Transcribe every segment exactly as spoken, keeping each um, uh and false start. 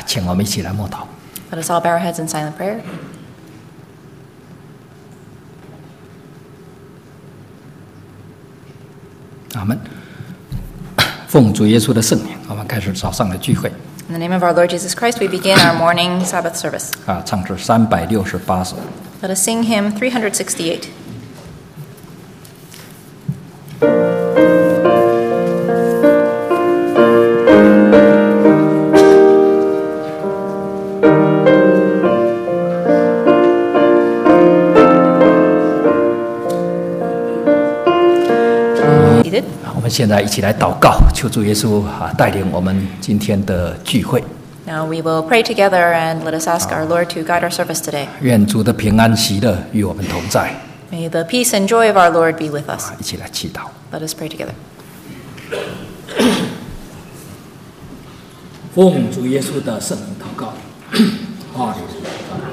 请我们一起来默祷。 Let us all bow our heads in silent prayer. 阿们。奉主耶稣的圣名，我们开始早上的聚会。 In the name of our Lord Jesus Christ, we begin our morning Sabbath service. 啊，唱至三百六十八首。 Let us sing hymn three sixty-eight. 我们现在一起来祷告，求主耶稣啊带领我们今天的聚会。 Now we will pray together and let us ask our Lord to guide our service today. 愿主的平安喜乐与我们同在。 May the peace and joy of our Lord be with us. 啊，一起来祈祷。 Let us pray together. 奉主耶稣的圣名祷告。哈利路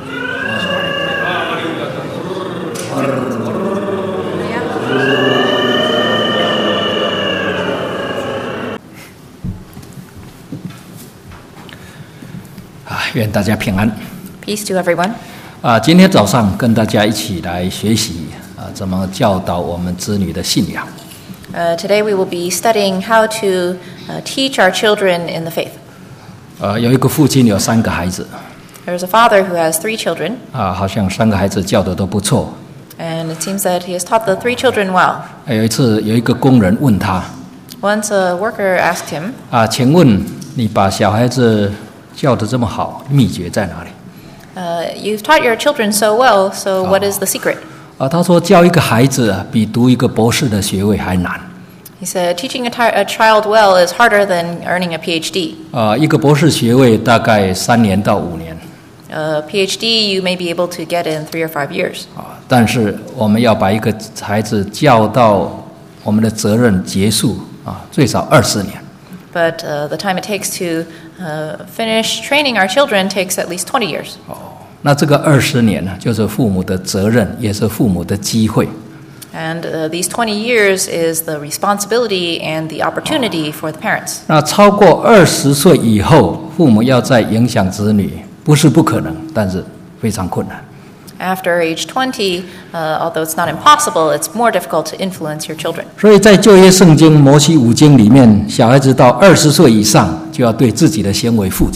愿大家平安。 Peace to everyone. 啊，今天早上跟大家一起来学习啊，怎么教导我们子女的信仰。 Uh, today we will be studying how to uh, teach our children in the faith. 呃，有一个父亲有三个孩子， There's a father who has three children, 啊，好像三个孩子教的都不错。 and it seems that he has taught the three children well. 有一次有一个工人问他， Once a worker asked him, 啊，请问你把小孩子教得这么好，秘诀在哪里？ uh, You've taught your children so well, so what is the secret? 啊，他说教一个孩子比读一个博士的学位还难。 He said, teaching a, ti- a child well is harder than earning a P H D. 啊，一个博士学位大概三年到五年。 A P H D you may be able to get in three or five years. 啊，但是我们要把一个孩子教到我们的责任结束啊，最少二十年。 But uh, the time it takes to uh, finish training our children takes at least twenty years. 哦，那这个二十年呢，就是父母的责任，也是父母的机会。 And uh, these twenty years is the responsibility and the opportunity for the parents. 那超过二十岁以后，父母要再影响子女，不是不可能，但是非常困难。 After age twenty, uh, although it's not impossible, it's more difficult to influence your children. 所以在旧约圣经摩西五经里面，小孩子到二十岁以上就要对自己的行为负责。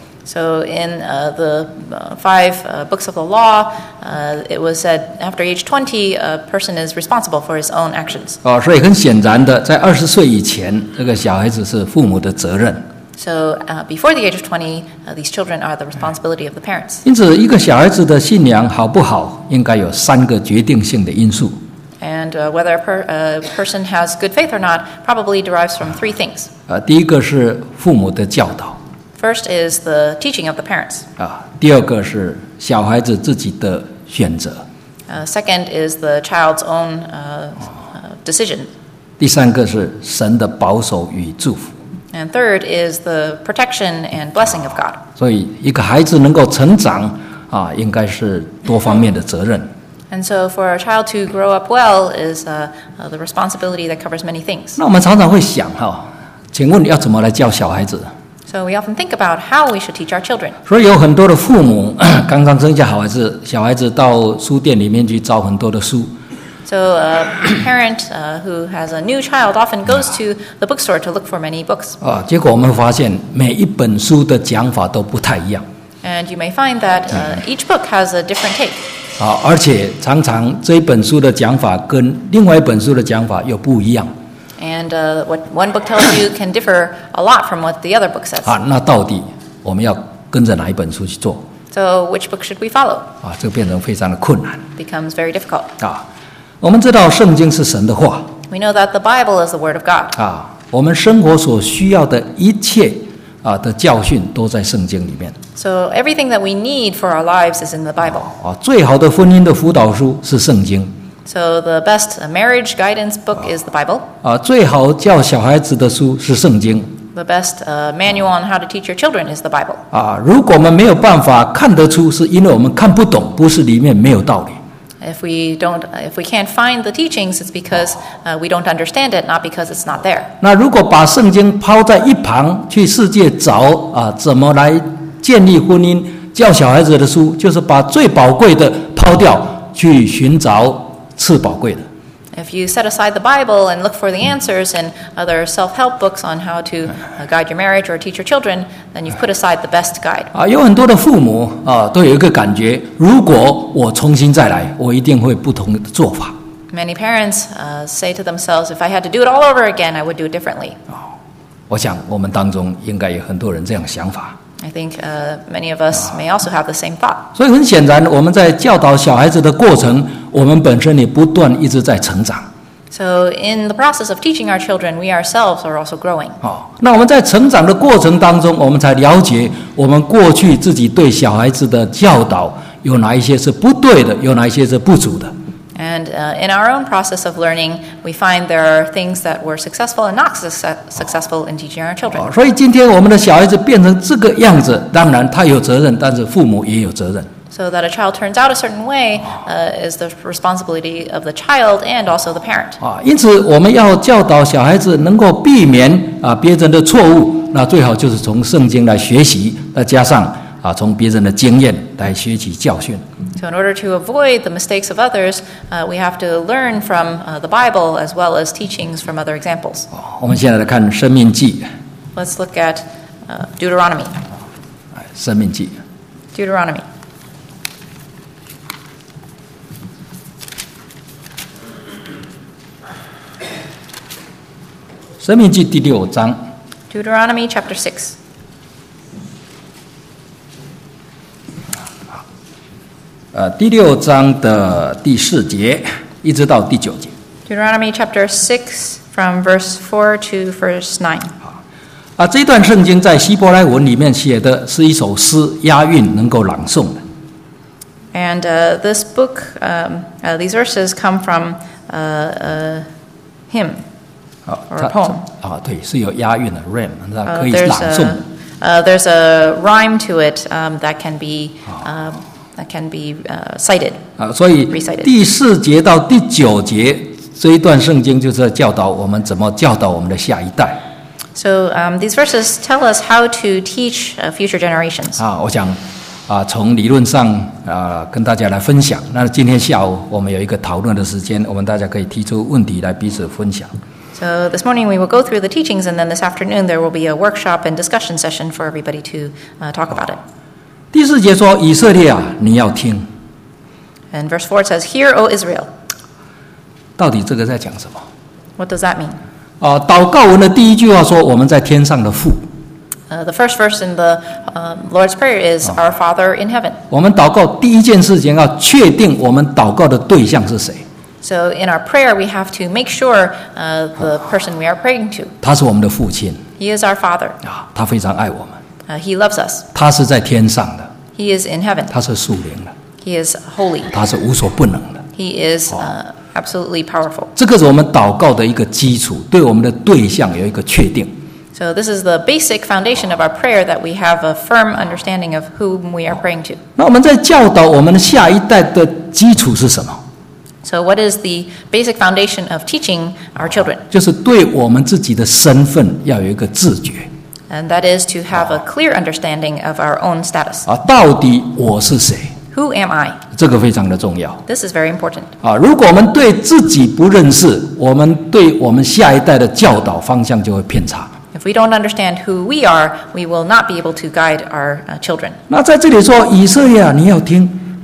So in uh, the uh, five uh, books of the law, uh, it was said after age twenty, a person is responsible for his own actions. 哦，所以很显然的，在二十岁以前，这个小孩子是父母的责任。 So uh, before the age of twenty, uh, these children are the responsibility of the parents. 因此，一个小孩子的信仰好不好，应该有三个决定性的因素。 And uh, whether a, per, a person has good faith or not probably derives from three things. 啊，第一个是父母的教导， First is the teaching of the parents. 啊，第二个是小孩子自己的选择， Uh, second is the child's own uh, uh, decision. 第三个是神的保守与祝福。 And third is the protection and blessing of God. 所以，一个孩子能够成长啊，应该是多方面的责任。 And so for a child to grow up well is uh, uh, the responsibility that covers many things. 那我们常常会想哈，请问要怎么来教小孩子？ So we often think about how we should teach our children. 所以有很多的父母刚刚生下好孩子，小孩子到书店里面去找很多的书。 So a parent uh, who has a new child often goes to the bookstore to look for many books. 啊，结果我们发现每一本书的讲法都不太一样。 And you may find that uh, each book has a different take. 啊，而且常常这一本书的讲法跟另外一本书的讲法又不一样。 And uh, what one book tells you can differ a lot from what the other book says. 啊，那到底我们要跟着哪一本书去做？ So which book should we follow? 啊，这个变成非常的困难。 Becomes very difficult. 啊，我们知道圣经是神的话。 We know that the Bible is the Word of God. 啊，我们生活所需要的一切啊的教训都在圣经里面。 So everything that we need for our lives is in the Bible. 啊，最好的婚姻的辅导书是圣经。 So the best marriage guidance book is the Bible. 啊，最好教小孩子的书是圣经。 The best uh, manual on how to teach your children is the Bible. 啊，如果我们没有办法看得出，是因为我们看不懂，不是里面没有道理。 If we don't, if we can't find the teachings, it's because uh, we don't understand it, not because it's not there. 那如果把圣经抛在一旁，去世界找啊怎么来建立婚姻、教小孩子的书，就是把最宝贵的抛掉，去寻找次宝贵的。 If you set aside the Bible and look for the answers in other self-help books on how to uh, guide your marriage or teach your children, then you've put aside the best guide. 啊，有很多的父母啊，都有一个感觉：如果我重新再来，我一定会不同的做法。 Many parents uh, say to themselves, "If I had to do it all over again, I would do it differently." 啊，我想我们当中应该有很多人这样想法。 I think uh, many of us may also have the same thought. 所以很显然，我们在教导小孩子的过程，我们本身也不断一直在成长。 So in the process of teaching our children, we ourselves are also growing. 哦，那我们在成长的过程当中，我们才了解我们过去自己对小孩子的教导有哪一些是不对的，有哪一些是不足的。 And uh, in our own process of learning, we find there are things that were successful and not success- successful in teaching our children. 哦，所以今天我们的小孩子变成这个样子，当然他有责任，但是父母也有责任。 So that a child turns out a certain way uh, is the responsibility of the child and also the parent. 啊，因此我们要教导小孩子能够避免啊别人的错误，那最好就是从圣经来学习，再加上啊从别人的经验来学习教训。 So in order to avoid the mistakes of others, uh, we have to learn from uh, the Bible as well as teachings from other examples. 哦，我们现在来看《申命记》。 Let's look at uh, Deuteronomy. 哎，《申命记》 Deuteronomy. 《申命记》第六章。 Deuteronomy chapter six. 呃，第六章的第四节一直到第九节。 Deuteronomy chapter six from verse four to verse nine. 啊，这段圣经在希伯来文里面写的是一首诗，押韵能够朗诵的。 And uh, this book, um, uh, these verses come from uh, a hymn 啊， or a poem. 啊，对，是有押韵的 rhyme， 那 Uh, 可以 there's 朗诵的。 a, uh, there's a rhyme to it um, that can be um, that can be uh, cited. 啊，所以 Recited. 第四节到第九节这一段圣经就是在教导我们怎么教导我们的下一代。 So um, these verses tell us how to teach uh, future generations. 啊，我想啊，从理论上啊跟大家来分享。那今天下午我们有一个讨论的时间，我们大家可以提出问题来彼此分享。 So this morning we will go through the teachings, and then this afternoon there will be a workshop and discussion session for everybody to uh, talk about it. 第四节说：“以色列啊，你要听。” And verse four it says, "Hear, O Israel." 到底这个在讲什么？ What does that mean? 啊，祷告文的第一句话说：“我们在天上的父。” Uh, the first verse in the uh, Lord's Prayer is, "Our Father in heaven." 我们祷告第一件事情要确定我们祷告的对象是谁。 So in our prayer, we have to make sure uh, the person we are praying to, 他是我们的父亲 he is our Father. 啊，他非常爱我们， Uh, he loves us. 他是在天上的， He is in heaven. 他是属灵的， He is holy. 他是无所不能的。 He is uh, absolutely powerful. 这个是我们祷告的一个基础，对我们的对象有一个确定。 So this is the basic foundation of our prayer, that we have a firm understanding of whom we are praying to. 那我们在教导我们的下一代的基础是什么？ So what is the basic foundation of teaching our children? 就是对我们自己的身份要有一个自觉 And that is to have a clear understanding of our own status. 啊，到底我是谁？ Who am I? 这个非常的重要 This is very important. 啊！如果我们对自己不认识，我们对我们下一代的教导方向就会偏差。 If we don't understand who we are, we will not be able to guide our uh, children. 那在这里说，以色列啊，你要听。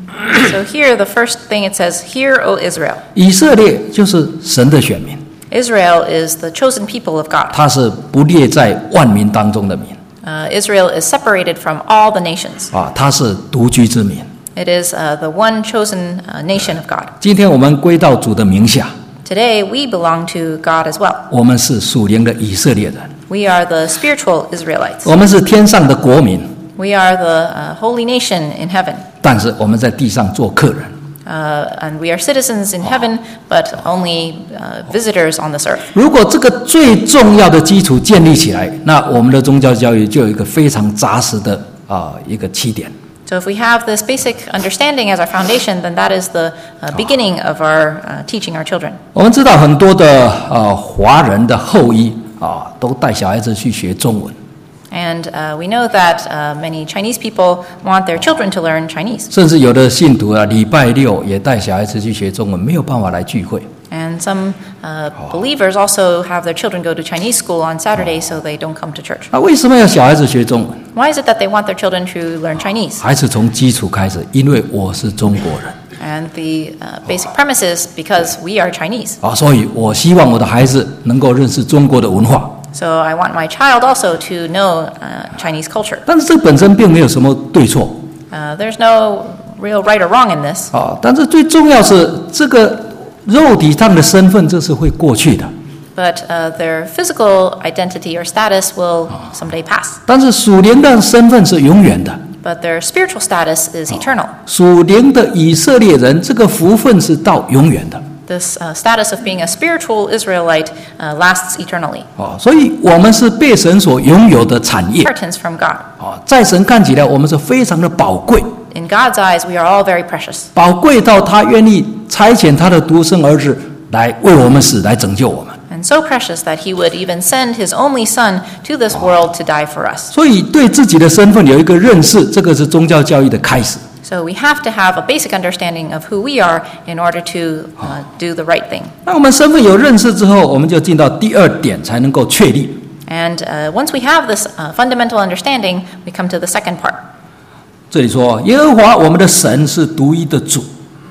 So here, the first thing it says, "Hear, O Israel." 以色列就是神的选民， Israel is the chosen people of God. 他是不列在万民当中的民 Uh, Israel is separated from all the nations. 啊，他是独居之民。 It is uh, the one chosen uh, nation of God. 今天我们归到主的名下， Today, we belong to God as well. 我们是属灵的以色列人， We are the spiritual Israelites. 我们是天上的国民， We are the uh, holy nation in heaven. 但是我们在地上做客人。 Uh, and we are citizens in heaven, but only uh, visitors on this earth. 如果这个最重要的基础建立起来，那我们的宗教教育就有一个非常扎实的啊、一个起点。 So if we have this basic understanding as our foundation, then that is the uh, beginning of our uh, teaching our children. 我们知道很多的呃华人的后裔啊，都带小孩子去学中文。 And uh, we know that uh, many Chinese people want their children to learn Chinese. 甚至有的信徒啊，礼拜六也带小孩子去学中文，没有办法来聚会。 And some uh, believers also have their children go to Chinese school on Saturday so they don't come to church. 那为什么要小孩子学中文？ Why is it that they want their children to learn Chinese? 还是从基础开始，因为我是中国人。 And the uh, basic premise is because we are Chinese. 啊，所以我希望我的孩子能够认识中国的文化。 So I want my child also to know uh, Chinese culture. 但是这本身并没有什么对错。 Uh, there's no real right or wrong in this. 啊，但是最重要是这个肉体上的身份，这是会过去的。 But uh, their physical identity or status will someday pass. 但是属灵的身份是永远的。 But their spiritual status is eternal. 属灵的以色列人，这个福分是到永远的。 This uh, status of being a spiritual Israelite uh, lasts eternally. 哦，所以我们是被神所拥有的产业。 Inheritance from God. 哦，在神看起来，我们是非常的宝贵。 In God's eyes, we are all very precious. 宝贵到他愿意差遣他的独生儿子来为我们死，来拯救我们。 And so precious that he would even send his only son to this world to die for us. 所以对自己的身份有一个认识，这个是宗教教育的开始。 So we have to have a basic understanding of who we are in order to uh, do the right thing. 那我们身份有认识之后，我们就进到第二点，才能够确立。 And uh, once we have this uh, fundamental understanding, we come to the second part. 这里说，耶和华我们的神是独一的主。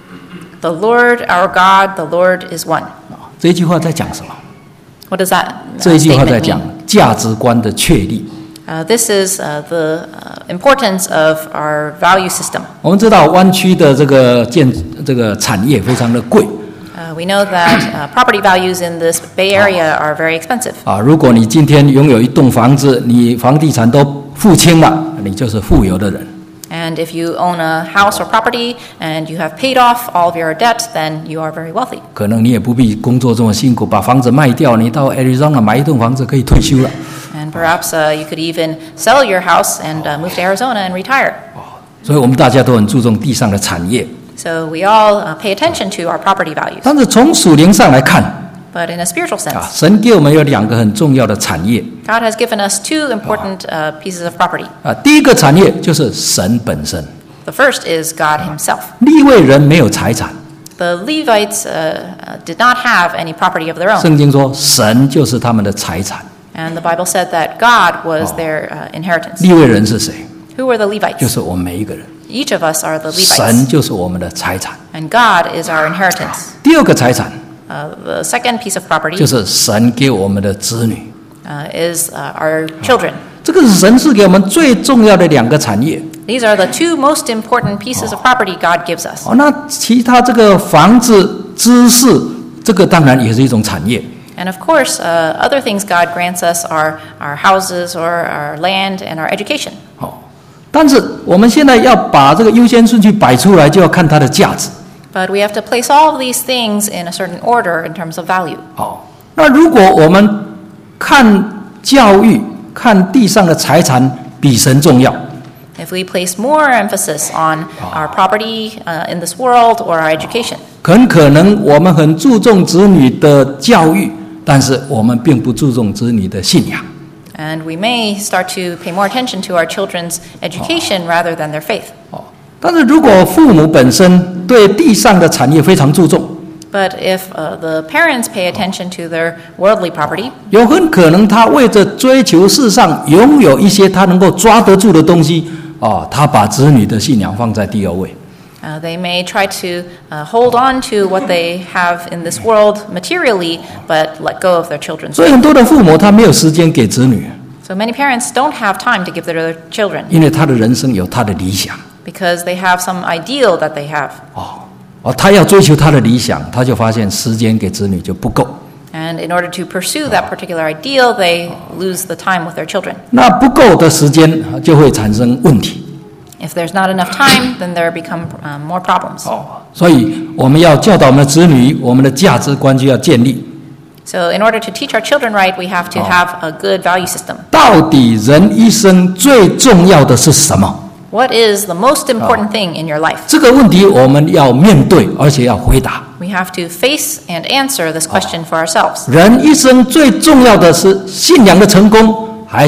The Lord, our God, the Lord is one. 这句话在讲什么？ What does that 这 uh, 句话在 statement 讲 mean? 价值观的确立。 Uh, this is uh, the uh, importance of our value system. 我们知道湾区的这个建这个产业非常的贵 Uh, we know that uh, property values in this Bay Area are very expensive. 啊。如果你今天拥有一栋房子，你房地产都付清了，你就是富有的人。 And if you own a house or property and you have paid off all of your debt, then you are very wealthy. 可能你也不必工作这么辛苦，把房子卖掉，你到 Arizona 买一栋房子可以退休了。 And perhaps uh, you could even sell your house and uh, move to Arizona and retire. 所以我们大家都很注重地上的产业。 So we all uh, pay attention to our property values. 但是从属灵上来看 But in a spiritual 啊， sense, 神给我们有两个很重要的产业 God has given us two important uh, pieces of property. 啊。第一个产业就是神本身， The first is God himself. 利未人没有财产， The Levites uh, uh, did not have any property of their own. 圣经说神就是他们的财产。 And the Bible said that God was their uh, inheritance. 利未人是谁？ Who were the 就 Levites? 是我们每一个人。 Each of us are the 神 Levites. 就是我们的财产。 And God is our inheritance. 第二个财产 Uh, the second piece of 就 property 是神给我们的子女。 uh, is uh, our children. 这个是神是给我们最重要的两个产业。 These are the two most important pieces of property God gives us. 哦，那其他这个房子、知识，这个当然也是一种产业。 And of course, uh, other things God grants us are our houses or our land and our education. 哦，但是我们现在要把这个优先顺序摆出来，就要看它的价值。 But we have to place all of these things in a certain order in terms of value. 哦，那如果我们看教育、看地上的财产比神重要， If we place more emphasis on our property uh, in this world or our education, 很可能我们很注重子女的教育，但是我们并不注重子女的信仰。 and we may start to pay more attention to our children's education rather than their faith. 哦，但是如果父母本身对地上的产业非常注重， But if uh, the parents pay attention to their worldly property, 有很可能他为着追求世上拥有一些他能够抓得住的东西，哦，他把子女的信仰放在第二位。 uh, they may try to uh, hold on to what they have in this world materially, but let go of their children's 所以 faith. 很多的父母他没有时间给子女， So many parents don't have time to give their children 因为他的人生有他的理想。 because they have some ideal that they have. 哦，哦，他要追求他的理想，他就发现时间给子女就不够。 And in order to pursue that particular ideal, they lose the time with their children. 那不够的时间就会产生问题。 If there's not enough time, then there become um, more problems. 哦，所以我们要教导我们的子女，我们的价值观就要建立。 So in order to teach our children right, we have to have a good value system. 到底人一生最重要的是什么？ What is the most important thing in your life? 这个问题我们要面对，而且要回答。 We have to face and answer this question for ourselves. 人一生最重要的是信仰的成功，还是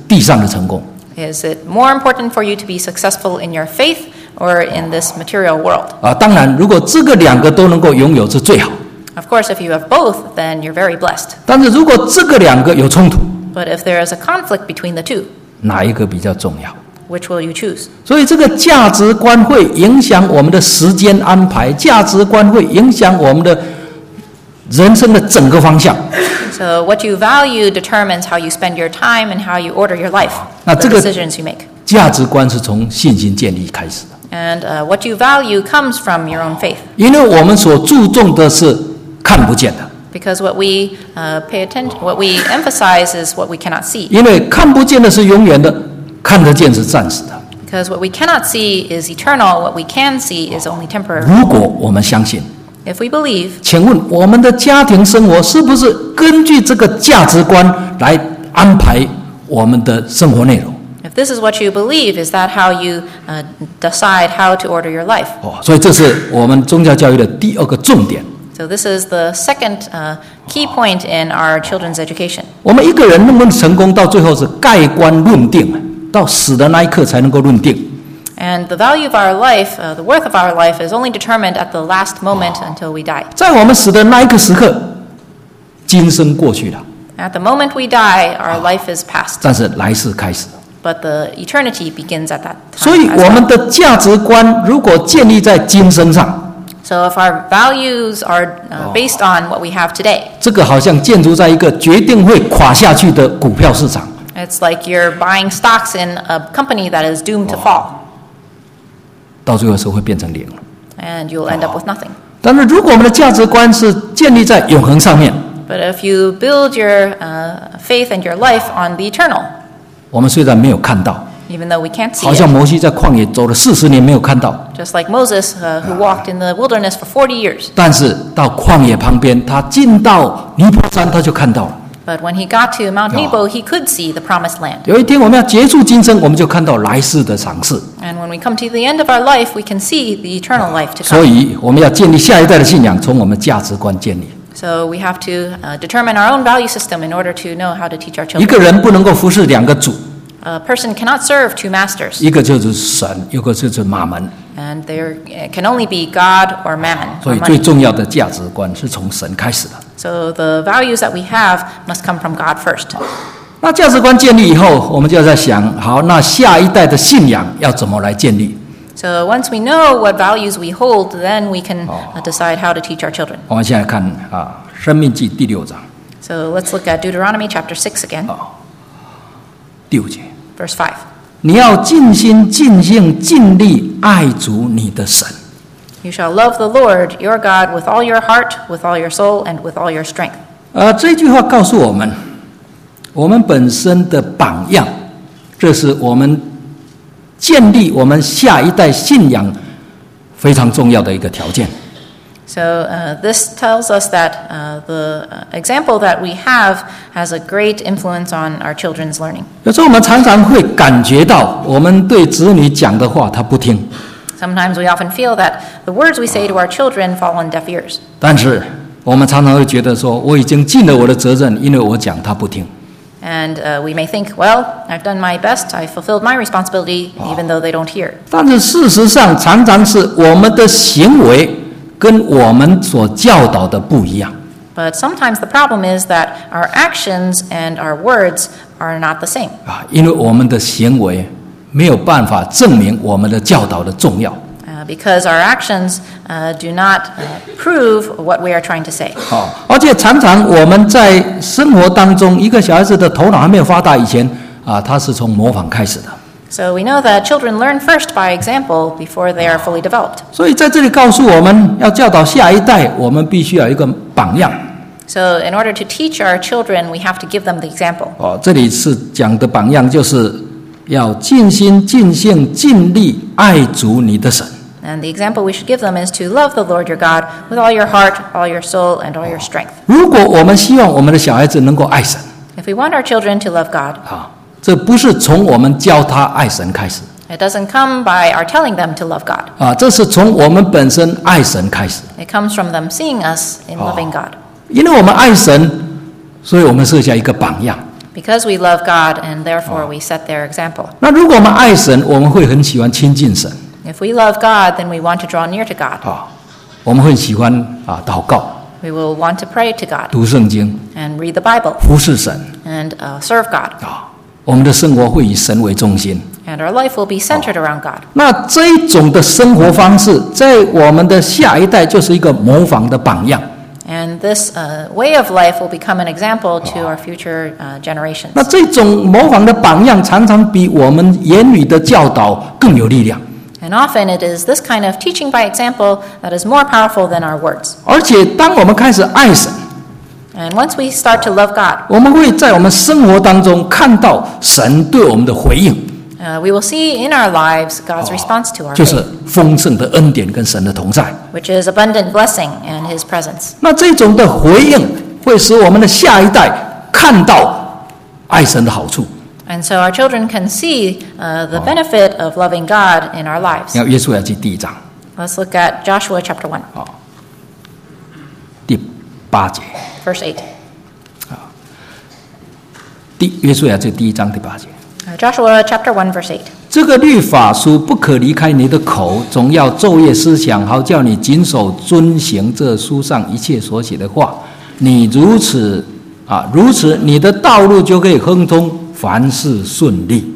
地上的成功。 Is it more important for you to be successful in your faith or in this material world? 啊，当然，如果这个两个都能够拥有是最好。 Of course, if you have both, then you're very blessed. 但是如果这个两个有冲突， But if there is a conflict between the two, 哪一个比较重要？ which will you choose? 所以这个价值观会影响我们的时间安排，价值观会影响我们的人生的整个方向。 So what you value determines how you spend your time and how you order your life, 那 the 这个 decisions you make. 价值观是从信心建立开始的， And uh, what you value comes from your own faith. 因为我们所注重的是看不见的， Because what we uh, pay attention, what we emphasize is what we cannot see. 因为看不见的是永远的，看得见是暂时的。 Because what we cannot see is eternal, what we can see is only temporary. 如果我们相信， If we believe, 请问我们的家庭生活是不是根据这个价值观来安排我们的生活内容？ if this is what you believe, is that how you uh, decide how to order your life? 哦，所以这是我们宗教教育的第二个重点。 So this is the second uh, key point in our children's education. 我们一个人能不能成功，到最后是盖棺论定，到死的那一刻才能够论定。 And the value of our life, uh, the worth of our life, is only determined at the last moment until we die. 在我们死的那一个时刻，今生过去了， At the moment we die, our life is past. 但是来世开始。 But the eternity begins at that 所以 time as 我们 well. 的价值观如果建立在今生上， So if our values are uh, based on what we have today, 这个好像建筑在一个决定会垮下去的股票市场。 it's like you're buying stocks in a company that is doomed to fall, 到最后是会变成零了。 and you'll end up with nothing. 但是如果我们的价值观是建立在永恒上面， But if you build your uh, faith and your life on the eternal, 我们虽然没有看到， even though we can't see 好像 it, 摩西在旷野走了四十年没有看到， just like Moses, uh, who walked in the wilderness for forty years. 但是到旷野旁边，他进到尼泊山，他就看到了。 But when he got to Mount Nebo, he could see the promised land. 有一天我们要结束今生，我们就看到来世的赏赐。 And when we come to the end of our life, we can see the eternal life to 所 come. 以我们要建立下一代的信仰，从我们价值观建立。 So we have to uh, determine our own value system in order to know how to teach our 一 children. 个人不能够服侍两个主， A person cannot serve two masters, 一个就是神，一个就是马门。 and there it can only be God or mammon 所 or 以最 money. 重要的价值观是从神开始的。 So the values that we have must come from God first. 那价值观建立以后，我们就要在想，好，那下一代的信仰要怎么来建立？ So once we know what values we hold, then we can uh, decide how to teach our children. 我们现在看啊，《申命记》第六章 So let's look at Deuteronomy chapter six again, 第五节， verse five. 你要尽心、尽性、尽力爱主你的神。 You shall love the Lord your God with all your heart, with all your soul, and with all your strength. 呃，这句话告诉我们，我们本身的榜样，这是我们建立我们下一代信仰非常重要的一个条件。 So uh, this tells us that uh, the uh, example that we have has a great influence on our children's learning. 有时候我们常常会感觉到，我们对子女讲的话他不听， Sometimes we often feel that the words we say to our children fall on deaf ears. 但是我们常常会觉得说，我已经尽了我的责任，因为我讲他不听。 And uh, we may think, well, I've done my best, I fulfilled my responsibility, even though they don't hear. 但是事实上，常常是我们的行为跟我们所教导的不一样。 But sometimes the problem is that our actions and our words are not the same. 啊，因为我们的行为没有办法证明我们的教导的重要。 Uh, because our actions uh, do not uh, prove what we are trying to say. 哦，而且常常我们在生活当中，一个小孩子的头脑还没有发达以前啊，他是从模仿开始的。 So we know that children learn first by example before they are fully developed. 所以在这里告诉我们要教导下一代，我们必须要有一个榜样。 So in order to teach our children, we have to give them the example. 哦，这里是讲的榜样，就是要尽心、尽性、尽力爱主你的神。 And the example we should give them is to love the Lord your God with all your heart, all your soul, and all your strength. 如果我们希望我们的小孩子能够爱神， If we want our children to love God, 啊，这不是从我们教他爱神开始， it doesn't come by our telling them to love God. 啊，这是从我们本身爱神开始。 It comes from them seeing us in loving God. 因为我们爱神，所以我们设下一个榜样。 Because we love God, and therefore we set their example. 那如果我们爱神，我们会很喜欢亲近神 If we love God, then we want to draw near to God. 啊，我们会喜欢啊祷告、 We will want to pray to God 读圣经、 and read the Bible 服侍神 and uh, serve God. 啊。我们的生活会以神为中心。 And our life will be centered around God. 那这一种的生活方式，在我们的下一代就是一个模仿的榜样。 And this uh, way of life will become an example to our future uh, generations. 那这种模仿的榜样，常常比我们言语的教导更有力量。 And often it is this kind of teaching by example that is more powerful than our words. 而且，当我们开始爱神， And once we start to love God, 我们会在我们生活当中看到神对我们的回应， uh, we will see in our lives God's response to our 就是 faith, 丰盛的恩典跟神的同在。 which is abundant blessing and His presence. 那这种的回应，会使我们的下一代看到爱神的好处。 And so our children can see uh, the benefit of loving God in our lives. 要约书亚记第一章 Let's look at Joshua chapter one, 第八节， verse eight. 第约书亚记第一章第八节。 Uh, Joshua chapter one, verse eight. 这个律法书不可离开你的口，总要昼夜思想，好叫你谨守遵行这书上一切所写的话。你如此啊，如此你的道路就可以亨通，凡事顺利。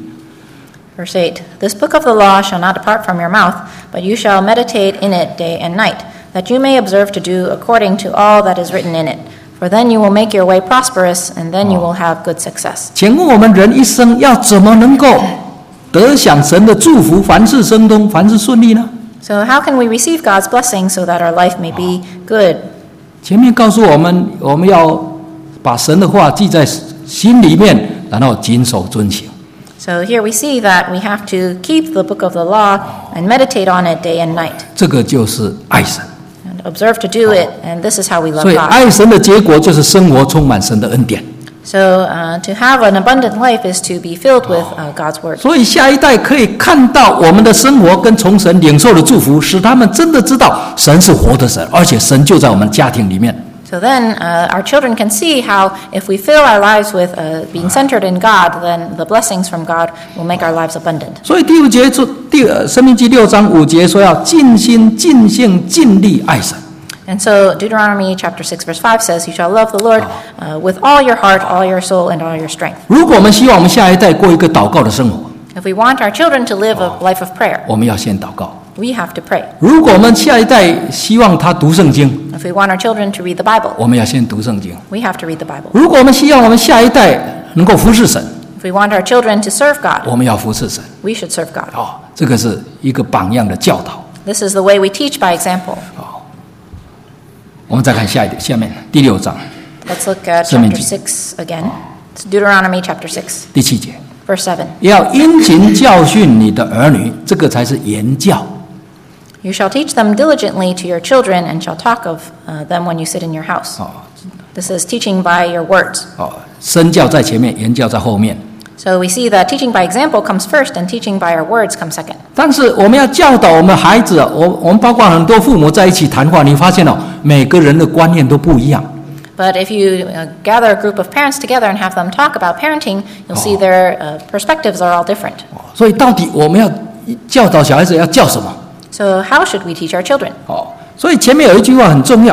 Verse eight. This book of the law shall not depart from your mouth, but you shall meditate in it day and night, that you may observe to do according to all that is written in it. For then you will make your way prosperous, and then you will have good success. 请问我们人一生要怎么能够得享神的祝福，凡事亨通，凡事顺利呢？ So how can we receive God's blessing so that our life may be good? 前面告诉我们，我们要把神的话记在心里面，然后谨守遵行。 So here we see that we have to keep the book of the law and meditate on it day and night, 这个就是爱神。 and observe to do it, and this is how we love 所以 God. 爱神的结果就是生活充满神的恩典。 So uh, to have an abundant life is to be filled with uh, God's word. 所以下一代可以看到我们的生活跟从神领受的祝福，使他们真的知道神是活的神，而且神就在我们家庭里面。 So then uh, our children can see how if we fill our lives with uh, being centered in God, then the blessings from God will make our lives abundant. 所以第五节说，第呃申命记六章五节说要尽心、尽性、尽力爱神。 And so Deuteronomy chapter six verse five says, You shall love the Lord uh, with all your heart, all your soul, and all your strength. 如果我们希望我们下一代过一个祷告的生活， If we want our children to live a life of prayer, 我们要先祷告。 we have to pray. 如果我们下一代希望他读圣经， If we want our children to read the Bible, 我们要先读圣经。 we have to read the Bible. 如果我们希望我们下一代能够服侍神， If we want our children to serve God, 我们要服侍神。 we should serve God. 哦，这个是一个榜样的教导。 This is the way we teach by example. 我们再看下一点，下面第六章 Let's look at 申命 chapter 记 six again. It's Deuteronomy chapter six, 第七节， verse seven. 要殷勤教训你的儿女，这个才是言教。 You shall teach them diligently to your children, and shall talk of uh, them when you sit in your house. 哦 This is teaching by your words. 哦，身教在前面，言教在后面。 So we see that teaching by example comes first, and teaching by our words comes second. 但是我们要教导我们孩子，我我们包括很多父母在一起谈话，你发现哦，每个人的观念都不一样。 But if you uh, gather a group of parents together and have them talk about parenting, you'll see their uh, perspectives are all different. 所以到底我们要教导小孩子要教什么？ So how should we teach our children? 哦，所以前面有一句话很重要，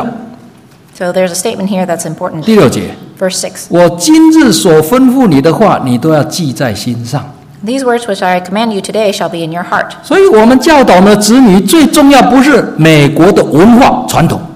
So there's a statement here that's important. 第六节， Verse six. 我今日所吩咐你的话，你都要记在心上。 These words which I command you today shall be in your heart. 所以我们教导我们的子女，最重要不是美国的文化传统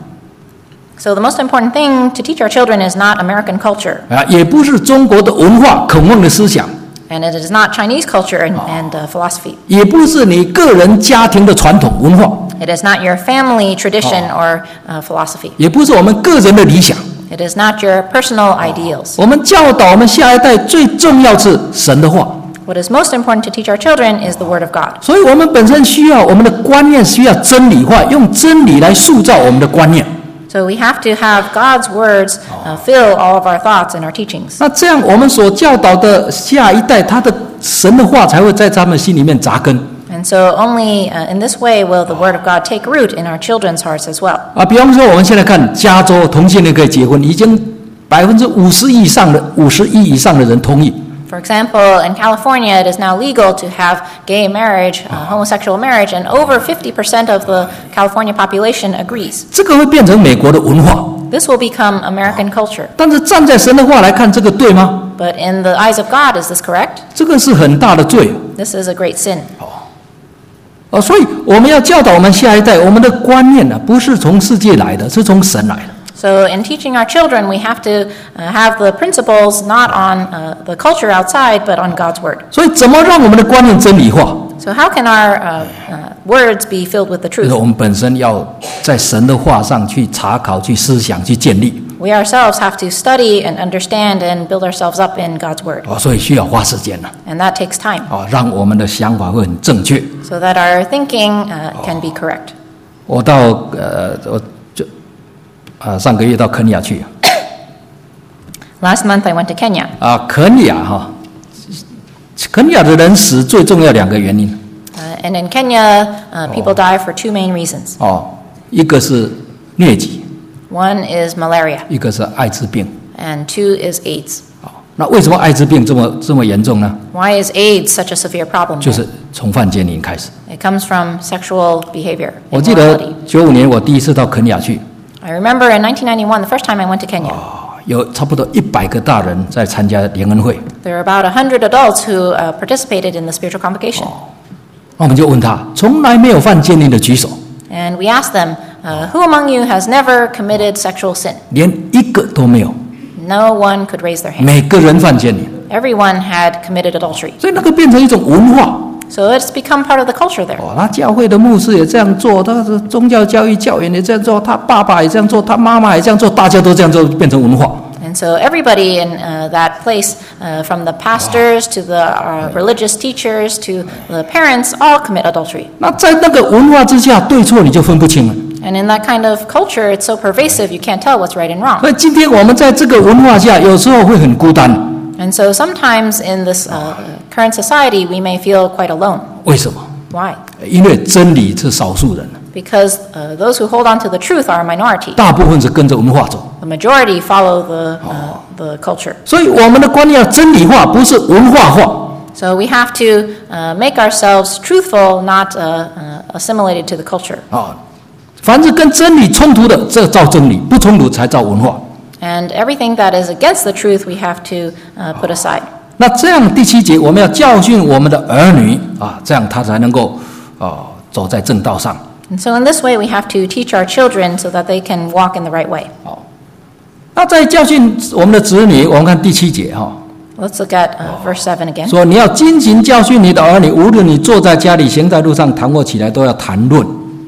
So the most important thing to teach our children is not American culture, 啊，也不是中国的文化孔孟的思想， and it is not Chinese culture and, and uh, philosophy. 也不是你个人家庭的传统文化， It is not your family tradition or uh, philosophy. 也不是我们个人的理想。 It is not your personal ideals. 我们教导我们下一代最重要是神的话， What is most important to teach our children is the Word of God. 所以我们本身需要我们的观念需要真理化，用真理来塑造我们的观念。 So we have to have God's words uh, fill all of our thoughts and our teachings. 那这样我们所教导的下一代，他的神的话才会在他们心里面扎根。 And so only uh, in this way will the Word of God take root in our children's hearts as well. 啊，比方说我们现在看加州同性恋可以结婚，已经百分之五十以上的五十亿以上的人同意。 For example, in California, it is now legal to have gay marriage, uh, homosexual marriage, and over fifty percent of the California population agrees. 这个会变成美国的文化。 This will become American culture. 但是站在神的话来看，这个对吗？ But in the eyes of God, is this correct? 这个是很大的罪。 This is a great sin. 哦，所以我们要教导我们下一代，我们的观念呢、啊，不是从世界来的，是从神来的。 So in teaching our children, we have to uh, have the principles not on uh, the culture outside, but on God's word. 所以怎么让我们的观念真理化？ So how can our uh, uh, words be filled with the 就是 truth? 我们本身要在神的话上去查考、去思想、去建立。 We ourselves have to study and understand and build ourselves up in God's word. 哦，所以需要花时间了。 And that takes time 哦，让我们的想法会很正确。 so that our thinking uh, can be correct. 我到呃，我就啊、呃、上个月到肯尼亚去。 Last month I went to Kenya. 啊，肯尼亚哈，肯尼亚的人死最重要两个原因。 Uh, and in Kenya, uh, people die for two main reasons. 哦，一个是疟疾， One is malaria, 一个是艾滋病。 and two is AIDS. 哦，那为什么艾滋病这么这么严重呢？ Why is AIDS such a severe problem? 就是从犯奸淫开始。 It comes from sexual behavior, 我记得 immorality. 九五年我第一次到肯尼亚去， I remember in nineteen ninety-one, the first time I went to Kenya, 有差不多一百个大人在参加联恩会。 there were about one hundred adults who uh, participated in the spiritual convocation. 那我们就问他，从来没有犯奸淫的举手， And we asked them, uh, who among you has never committed sexual sin? 连一个都没有， No one could raise their hand. 每个人犯奸淫， Everyone had committed adultery. 所以那个变成一种文化。 So it's become part of the culture there. 哦，那教会的牧师也这样做，他的宗教教育教员也这样做，他爸爸也这样做，他妈妈也这样做，大家都这样做，变成文化。 And so everybody in uh, that place, uh, from the pastors to the uh, religious teachers to the parents, all commit adultery. 那在那个文化之下，对错你就分不清了。 And in that kind of culture, it's so pervasive, you can't tell what's right and wrong. 所以今天我们在这个文化下，有时候会很孤单。 And so sometimes in this uh, current society, we may feel quite alone. 为什么？ Why? 因为真理是少数人， Because uh, those who hold on to the truth are a minority. 大部分是跟着文化走。 The majority follow the, uh, the culture. 所以我们的观念要真理化，不是文化化。 So we have to uh, make ourselves truthful, not uh, uh, assimilated to the culture. 啊，凡是跟真理冲突的，这造真理；不冲突才造文化。 And everything that is against the truth, we have to uh, put aside. 那这样第七节，我们要教训我们的儿女啊，这样他才能够啊走在正道上。 And so in this way, we have to teach our children so that they can walk in the right way. 好，那在教训我们的子女，我们看第七节哈， Let's look at uh, verse seven again. 说你要精勤教训你的儿女，无论你坐在家里，行在路上，躺卧起来，都要谈论。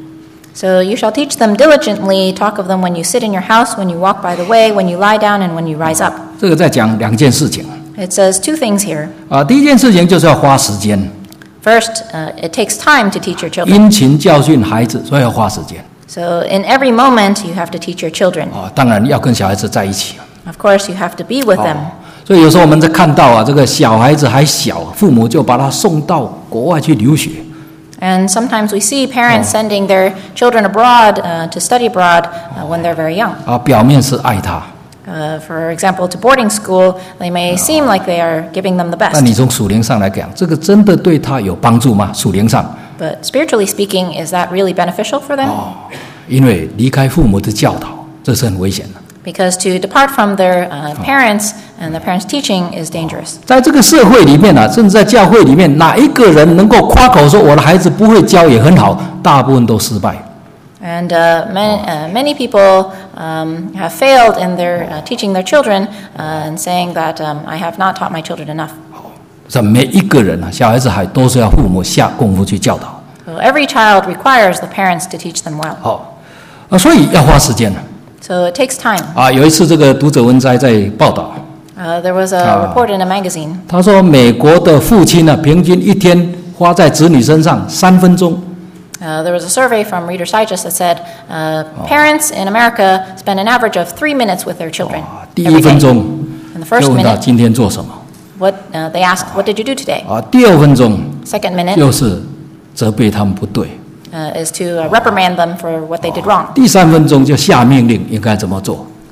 So you shall teach them diligently, talk of them when you sit in your house, when you walk by the way, when you lie down, and when you rise up. 这个在讲两件事情 It says two things here. 啊。第一件事情就是要花时间， First, uh, it takes time to teach your children. 殷勤教训孩子，所以要花时间 So in every moment, you have to teach your children. 啊。当然要跟小孩子在一起。 Of course, you have to be with them. 所以有时候我们在看到啊，这个小孩子还小，父母就把他送到国外去留学。 And sometimes we see parents sending their children abroad uh, to study abroad uh, when they're very young. 啊，表面是爱他， Uh, for example, to boarding school, they may seem like they are giving them the 但 best. 你从属灵上来讲，这个真的对他有帮助吗？属灵上， But spiritually speaking, is that really beneficial for them? 因为离开父母的教导，这是很危险的。 Because to depart from their uh, parents and the parents' teaching is dangerous. 在这个社会里面啊，甚至在教会里面，哪一个人能够夸口说我的孩子不会教也很好？大部分都失败。 And uh, many, uh, many people um, have failed in their uh, teaching their children uh, and saying that um, I have not taught my children enough. 这每一个人啊，小孩子还都是要父母下功夫去教导。 So every child requires the parents to teach them well. 好，啊，所以要花时间了。 So it takes time. 啊，有一次这个读者文摘在报道， Uh, there was a Ah. report in a magazine. 他说美国的父亲呢、啊，平均一天花在子女身上三分钟。 Uh, there was a survey from Reader's Digest that said uh, parents in America spend an average of three minutes with their children 啊，第 every 一分 day. 钟 In the first 就问他 minute, 今天做什么 what uh, they asked, "What did you do today?" 啊，第二分钟 Second minute 又是责备他们不对， uh, is to uh, reprimand them for what they did wrong. 第三分钟就下命令应该怎么做。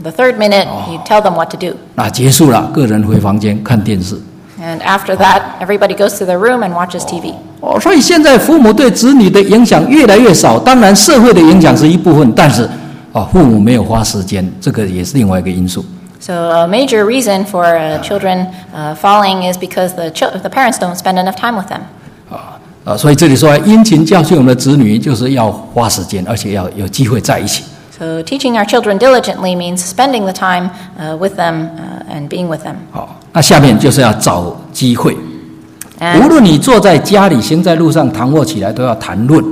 The third minute, you tell them what to do. 那结束了，个人回房间看电视。 And after that, everybody goes to their room and watches T V. 哦，所以现在父母对子女的影响越来越少，当然社会的影响是一部分，但是哦，父母没有花时间，这个也是另外一个因素。 So a major reason for uh, children uh, falling is because the ch- the parents don't spend enough time with them. 啊啊，所以这里说殷勤教训我们的子女，就是要花时间，而且要有机会在一起。 So teaching our children diligently means spending the time uh, with them uh, and being with them. 好，那下面就是要找机会。无 And 论你坐在家里，行在路上，躺卧起来，都要谈论。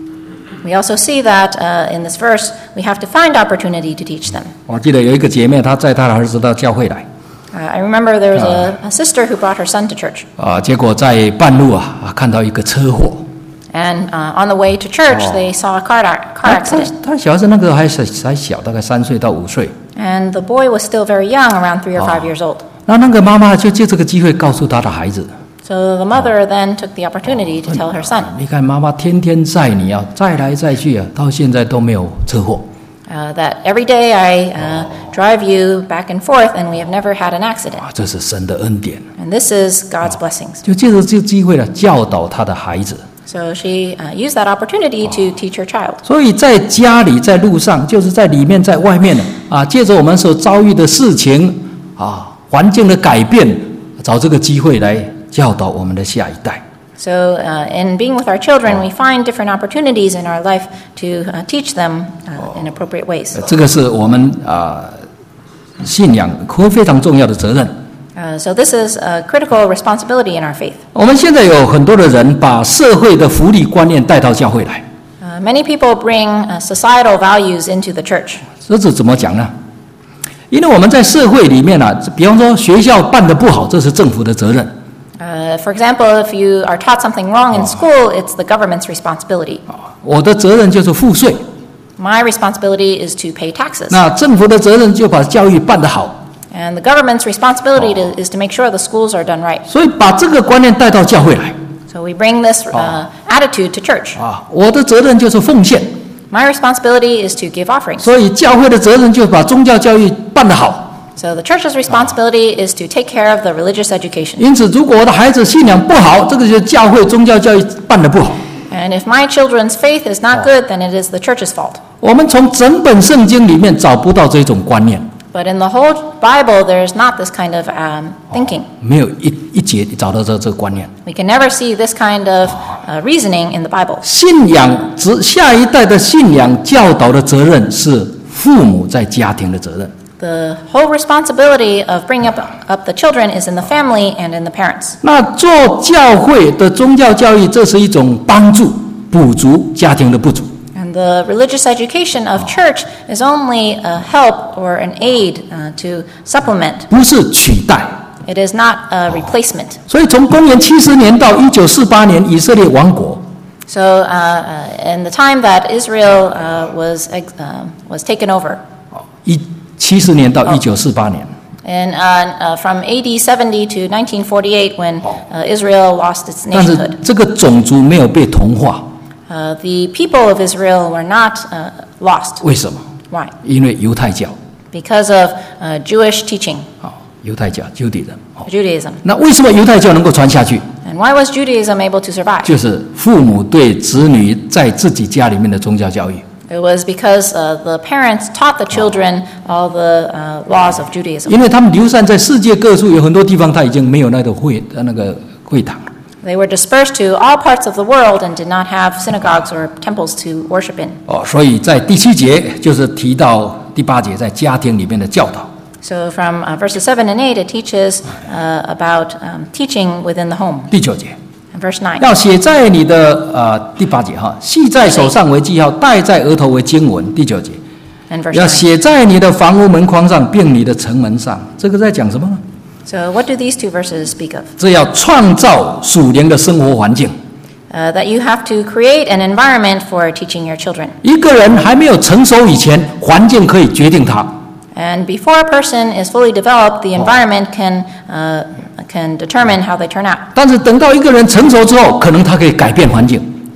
we also see that uh, in this verse, we have to find opportunity to teach them. 我记得有一个姐妹，她载她的儿子到教会来， Uh, I remember there was a, a sister who brought her son to church. 啊，结果在半路啊啊看到一个车祸。 And uh, on the way to church, Oh. they saw a car, car 她 accident. 她小孩子那个还是还小，大概三岁到五岁。 And the boy was still very young, around three or five Oh. years old. 那那个妈妈就借这个机会告诉她的孩子， So the mother then took the opportunity to tell her son, 你看妈妈天天载你啊，载来载去啊，到现在都没有车祸。 uh, that every day I uh, drive you back and forth, and we have never had an accident. 啊，这是神的恩典。 And this is God's blessings. 就借着这个机会呢，教导他的孩子。 So she uh, used that opportunity to teach her child. 所以在家里，在路上，就是在里面，在外面呢，啊，借着我们所遭遇的事情啊，环境的改变，找这个机会来教导我们的下一代。 So uh, in being with our children, we find different opportunities in our life to uh, teach them uh, in appropriate ways. 这个是我们啊信仰非常重要的责任。 Uh, so this is a critical responsibility in our faith. 我们现在有很多的人把社会的福利观念带到教会来， Uh, many people bring uh, societal values into the church. 这是怎么讲呢？因为我们在社会里面啊，比方说学校办得不好，这是政府的责任。 Uh, for example, if you are taught something wrong in school, it's the government's responsibility. 我的责任就是付税， My responsibility is to pay taxes. 那政府的责任就把教育办得好。 And the government's responsibility to, is to make sure the schools are done right. 所以把这个观念带到教会来 So we bring this uh, attitude to church. 啊，我的责任就是奉献， My responsibility is to give offerings. 所以教会的责任就是把宗教教育办得好。 So the church's responsibility is to take care of the religious education. 因此，如果我的孩子信仰不好，这个就是教会宗教教育办得不好。 And if my children's faith is not good, then it is the church's fault. 我们从整本圣经里面找不到这种观念， But in the whole Bible, there's not this kind of um, thinking. 没有一一节找到这这个观念。 We can never see this kind of uh, reasoning in the Bible. 信仰指下一代的信仰教导的责任是父母在家庭的责任。 The whole responsibility of bringing up, up the children is in the family and in the parents. 那做教会的宗教教育，这是一种帮助、补足家庭的不足。 And the religious education of church is only a help or an aid uh, to supplement. 不是取代。 It is not a replacement. 所以从公元七十年到一九四八年以色列亡国， So uh, uh, in the time that Israel uh, was, ex- uh, was taken over, 一七十年到一九四八年， and uh, uh, from A D seventy to nineteen forty-eight when uh, Israel lost its 但是 nationhood, 这个种族没有被同化， uh, the people of Israel were not uh, lost. 为什么？ Why? 因为犹太教， Because of uh, Jewish teaching, 啊，犹太教 Judaism。 Judaism. 那为什么犹太教能够传下去？ And why was Judaism able to survive? 就是父母对子女在自己家里面的宗教教育。 It was because uh, the parents taught the children all the uh, laws of Judaism. 因为他们流散在世界各处，有很多地方他已经没有那个会呃那个会堂。 They were dispersed to all parts of the world and did not have synagogues or temples to worship in. 哦，所以在第七节就是提到第八节在家庭里面的教导。 So from uh, verses seven and eight, it teaches uh, about um, teaching within the home. 第九节 And verse nine. 要写在你的呃第八节哈，系在手上为记号，戴在额头为经文。第九节 And verse 要 nine. 写在你的房屋门框上，并你的城门上。这个在讲什么呢？ So what do these two verses speak of? 这要创造属灵的生活环境。 Uh, that you have to create an environment for teaching your children. 一个人还没有成熟以前，环境可以决定他。 And before a person is fully developed, the environment can, uh, can determine how they turn out. 但是等到一个人成熟之后，可能他可以改变环境。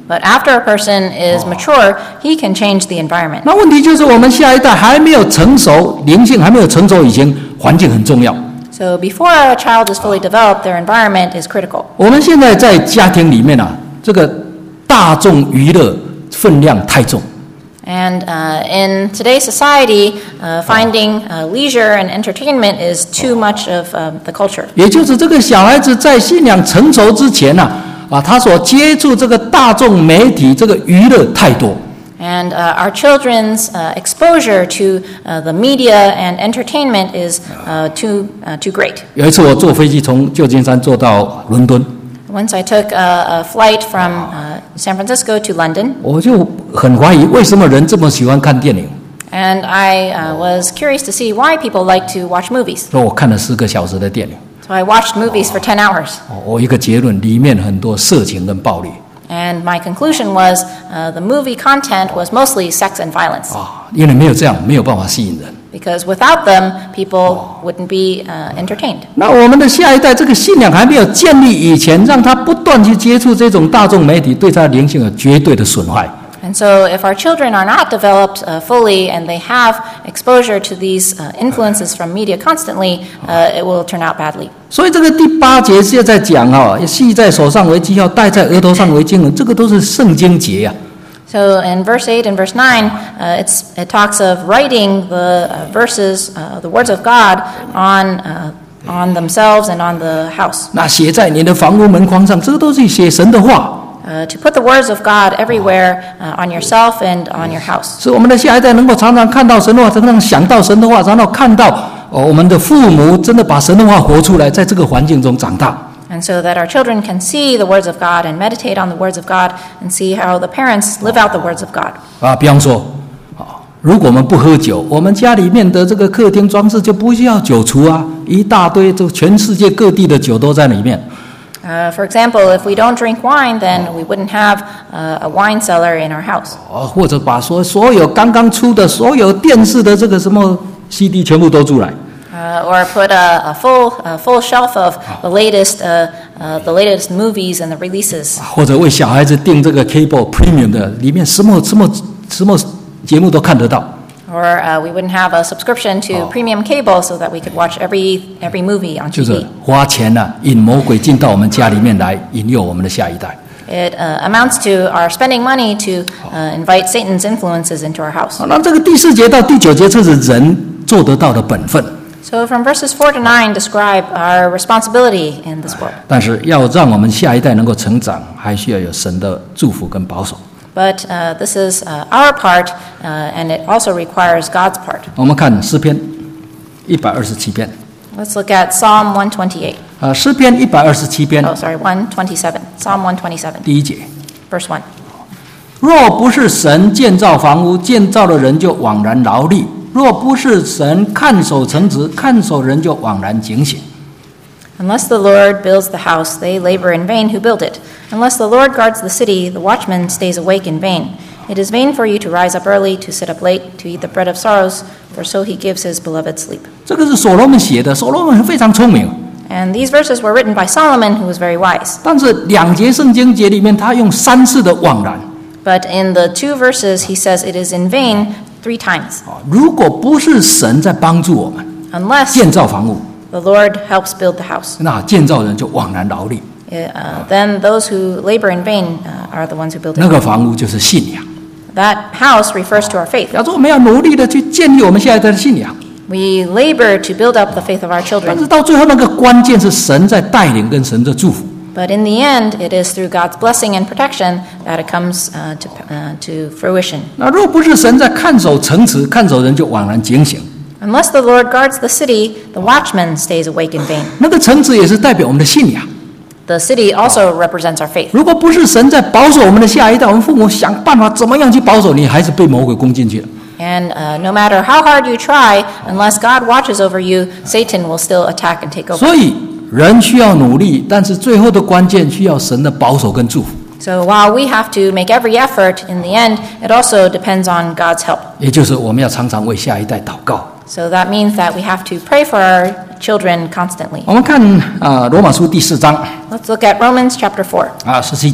But after a person is mature, he can change the environment. 那问题就是我们下一代还没有成熟，灵性还没有成熟以前，环境很重要。 So before a child is fully developed, their environment is critical. 我们现在在家庭里面啊，这个大众娱乐分量太重。 And uh, in today's society, uh, finding uh, leisure and entertainment is too much of um, the culture. 也就是这个小孩子在信仰成熟之前啊，啊，他所接触这个大众媒体这个娱乐太多。 And uh, our children's uh, exposure to uh, the media and entertainment is uh, too uh, too great. 有一次我坐飞机从旧金山坐到伦敦。 Once I took a, a flight from uh, San Francisco to London. 我就很怀疑为什么人这么喜欢看电影。 And I uh, was curious to see why people like to watch movies. 所以我看了十个小时的电影。 So I watched movies for ten hours. 我一个结论，里面很多色情跟暴力。 And my conclusion was uh, the movie content was mostly sex and violence. 啊，因为没有这样，没有办法吸引人。 Because without them, people wouldn't be uh, entertained. 那我们的下一代这个信仰还没有建立以前，让他不断去接触这种大众媒体，对他的灵性有绝对的损害。 And so if our children are not developed uh, fully and they have exposure to these uh, influences from media constantly, uh, it will turn out badly. 所以这个第八节现在讲啊，系在手上为记号，戴在额头上为经文，这个都是圣经节啊。 So in verse eight and verse nine, uh, it's, it talks of writing the uh, verses, uh, the words of God on, uh, on themselves and on the house. 那写在你的房屋门框上，这个都是写神的话。 Uh, to put the words of God everywhere uh, on yourself and on your house. 使我们的下一代能够常常看到神的话，常常想到神的话，常常看到、哦、我们的父母真的把神的话活出来，在这个环境中长大。 And so that our children can see the words of God and meditate on the words of God and see how the parents live out the words of God. 啊，比方说，啊，如果我们不喝酒，我们家里面的这个客厅装饰就不需要酒橱啊，一大堆，就全世界各地的酒都在里面。 Uh, for example, if we don't drink wine, then we wouldn't have uh, a wine cellar in our house. 哦，或者把所所有刚刚出的所有电视的这个什么 C D 全部都出来。 Uh, or put a, a full a full shelf of the latest uh, uh, the latest movies and the releases. 或者为小孩子订这个 cable premium 的，里面什么什么什么节目都看得到。 Or uh, we wouldn't have a subscription to premium cable so that we could watch every every movie on 就 T V. 是花钱啊，引魔鬼进到我们家里面来，引诱我们的下一代。 It uh, amounts to our spending money to uh, invite Satan's influences into our house. 好，那这个第四节到第九节，这是人做得到的本分。 So from verses four to nine describe our responsibility in this world. 但是要让我们下一代能够成长，还需要有神的祝福跟保守。 But uh, this is uh, our part, uh, and it also requires God's part. 我们看诗篇一百二十七篇。 Let's look at Psalm one twenty-eight. 啊，诗篇一百二十七篇 Oh, sorry, one twenty-seven. Psalm one twenty-seven, 第一节。 verse one. 若不是神建造房屋，建造的人就枉然劳力；若不是神看守城池，看守人就枉然警醒。 Unless the Lord builds the house, they labor in vain who build it. Unless the Lord guards the city, the watchman stays awake in vain. It is vain for you to rise up early, to sit up late, to eat the bread of sorrows, for so he gives his beloved sleep. 这个是所罗门写的，所罗门非常聪明。 And these verses were written by Solomon, who was very wise. 但是两节圣经节里面，他用三次的枉然。 But in the two verses, he says it is in vain three times. 如果不是神在帮助我们 Unless 建造房屋， the Lord helps build the house, 那建造人就枉然劳力。 uh, then those who labor in vain uh, are the ones who build 那 it. 个房屋就是信仰。 That house refers to our faith. 假如我们要努力的去建立我们下一代的信仰， We labor to build up the faith of our 但 children. 是到最后那个关键是神在带领跟神的祝福。 But in the end, it is through God's blessing and protection that it comes uh, to, uh, to fruition. 那若不是神在看守城池，看守人就枉然警醒。 Unless the Lord guards the city, the watchman stays awake in vain. 那个城池也是代表我们的信仰。 The city also represents our faith. 如果不是神在保守我们的下一代，我们父母想办法怎么样去保守你，还是被魔鬼攻进去了。 And uh, no matter how hard you try, unless God watches over you, Satan will still attack and take over. 所以人需要努力，但是最后的关键需要神的保守跟祝福。 So while we have to make every effort, in the end, it also depends on God's help. 也就是我们要常常为下一代祷告。 So that means that we have to pray for our children constantly. 我们看啊、呃罗马书第四章 Let's look at Romans chapter four, 啊十七节，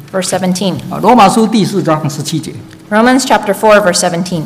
Verse seventeen. 啊，罗马书第四章十七节。 Romans chapter four, verse seventeen.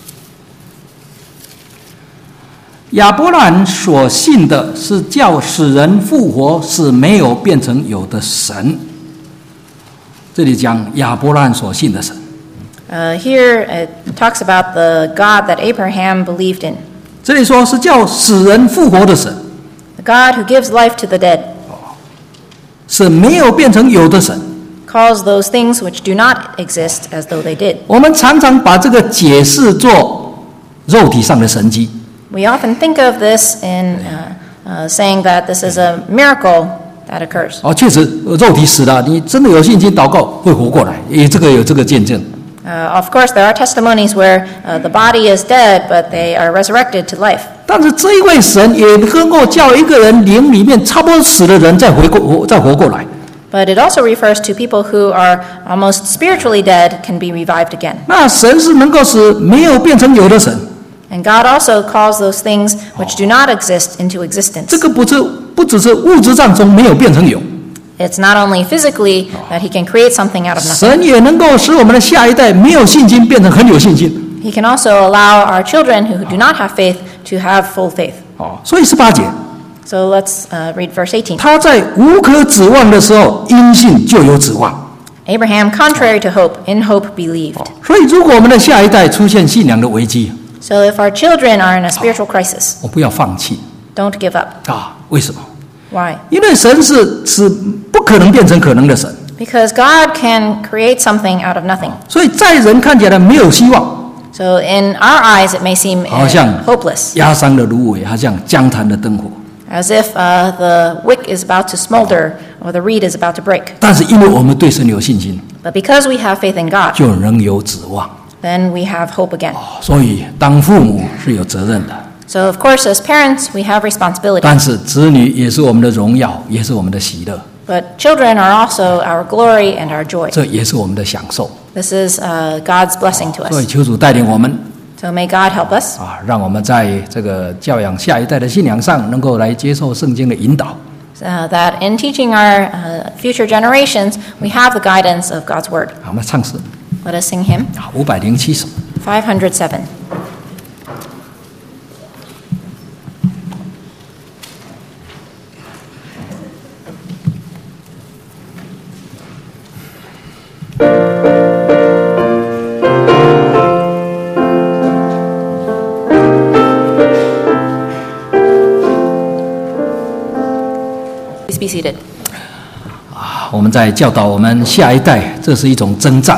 亚伯兰所信的是叫使人复活，使没有变成有的神。这里讲亚伯兰所信的神。 Uh, here it talks about the God that Abraham believed in, 这里说是叫使人复活的神， the God who gives life to the dead, 是没有变成有的神。 calls those things which do not exist as though they did. 我们常常把这个解释做肉体上的神迹。 We often think of this in uh, uh, saying that this is a miracle that occurs. 哦，确实肉体死了，你真的有信心祷告会活过来，也这个有这个见证。 Uh, of course, there are testimonies where uh, the body is dead, but they are resurrected to life. 但是这一位神也能够叫一个人灵里面差不多死的人再回过再活过来。 But it also refers to people who are almost spiritually dead can be revived again. 那神是能够使没有变成有的神， And God also calls those things which do not exist into existence. 这个不是不只是物质上中没有变成有， It's not only physically that he can create something out of nothing. 神也能够使我们的下一代没有信心变成很有信心。 He can also allow our children who do not have faith to have full faith. 哦，所以十八节， So let's uh, read verse eighteen. 他在无可指望的时候，因信就有指望。 Abraham, contrary to hope, in hope believed. 所以，如果我们的下一代出现信仰的危机， So if our children are in a spiritual crisis, 我不要放弃 don't give up. 啊！为什么？ Why? 因为神是是不可能变成可能的神， Because God can create something out of nothing. 所以在人看起来没有希望， So in our eyes, it may seem 好像 uh, hopeless, 压伤的芦苇，好像将残的灯火。 as if uh, the wick is about to smolder or the reed is about to break. 但是因为我们对神有信心， But because we have faith in God, 就仍有指望。 then we have hope again. 所以，当父母是有责任的， So of course, as parents, we have responsibility. 但是子女也是我们的荣耀，也是我们的喜乐， But children are also our glory and our joy. 这也是我们的享受。 This is uh, God's blessing to 所以， us. 求主带领我们 So may God help us 啊，让我们在这个教养下一代的信仰上，能够来接受圣经的引导。 uh, that in teaching our uh, future generations, we have the guidance of God's word. 好，我们唱诗 Let us sing hymn 啊，五百零七首。 five hundred seven. 'Please be seated. 我们在教导我们下一代，这是一种征战。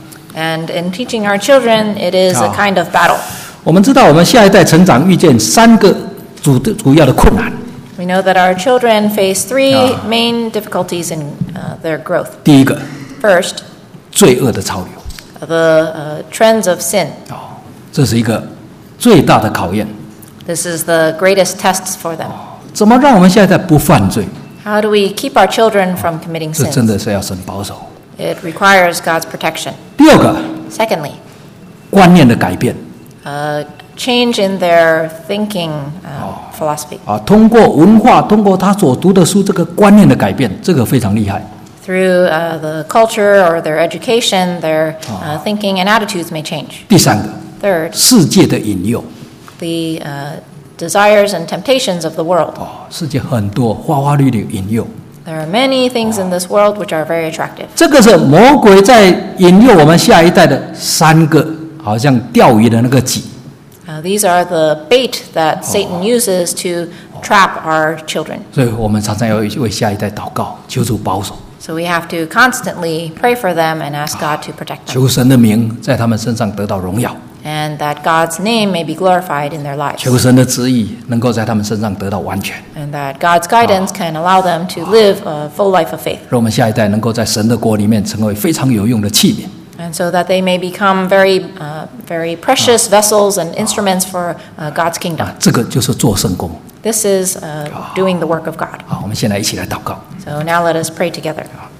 And in teaching our children, it is a Ah. kind of battle. 我们知道，我们下一代成长遇见三个主的主要的困难。 We know that our children face three Ah. main difficulties in uh, their growth. 第一个， First, 罪恶的潮流， the uh, trends of sin. 哦，这是一个最大的考验。 This is the greatest tests for them. 怎么让我们下一代不犯罪？ How do we keep our children from committing 这真 sins? 的是要神保守。 It requires God's protection. 第二个， Secondly, 观念的改变 a change in their thinking uh, philosophy. 啊，通过文化，通过他所读的书，这个观念的改变，这个非常厉害。 Through uh, the culture or their education, their uh, thinking and attitudes may change. 第三个， Third, 世界的引诱 the uh, desires and temptations of the world. 哦，世界很多花花绿绿引诱， There are many things in this world which are very attractive. 这个是魔鬼在引诱我们下一代的三个，好像钓鱼的那个饑。 Uh, these are the bait that Satan uses to trap our children. 所以我们常常要为下一代祷告，求主保守， So we have to constantly pray for them and ask God to protect them, 求神的名在他们身上得到荣耀， and that God's name may be glorified in their lives, 求神的旨意能够在他们身上得到完全， and that God's guidance can allow them to live a full life of faith, 让我们下一代能够在神的国里面成为非常有用的器皿。 and so that they may become very, uh, very precious vessels and instruments for uh, God's kingdom. 啊，这个就是做圣工。 This is uh, doing the work of God. 好，我们现在一起来祷告。 So now let us pray together.